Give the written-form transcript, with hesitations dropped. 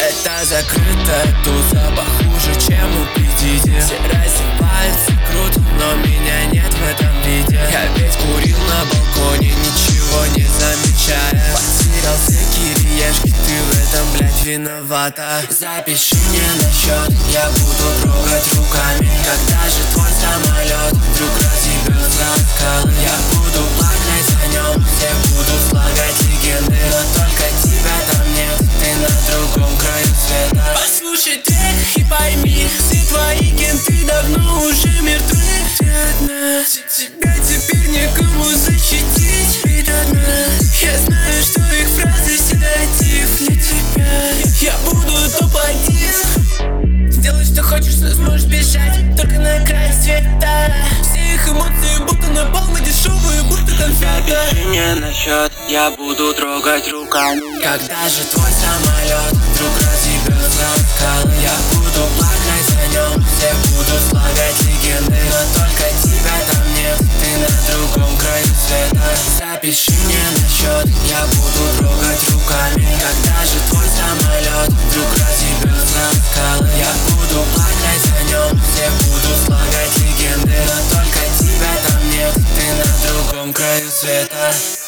Это закрытая туза, похуже, чем у PDD. Все раздеваются круто, но меня нет в этом виде. Я ведь курил на балконе, ничего не замечая. Потерял все кириешки, ты в этом, блядь, виновата. Запиши мне на счет, я буду трогать руками. Когда же твой самолет вдруг разъебется от скалы? Я буду плакать за нем, все будут слагать легенды, но только тебя там нет, ты на другом краю света. Послушай трек и пойми, все твои кенты давно уже мертвы. Ты одна, тебя теперь некому защитить. Ведь одна, я знаю, что их фразы седатив для тебя. Я буду топ-1. Сделай, что хочешь, но сможешь бежать только на край света. Все их эмоции будто напалм, и дешевые будто конфеты. Запиши мне на счет, я буду трогать руками. Когда же твой самолет вдруг разъебется от скалы? Я буду плакать за нем, все будут слагать легенды, но только тебя там нет, ты на другом краю света. Запиши мне на счет, я буду трогать руками. Когда же твой самолет вдруг разъебется от скалы? Я буду плакать за нем, все будут слагать легенды, но только тебя там нет, ты на другом краю света.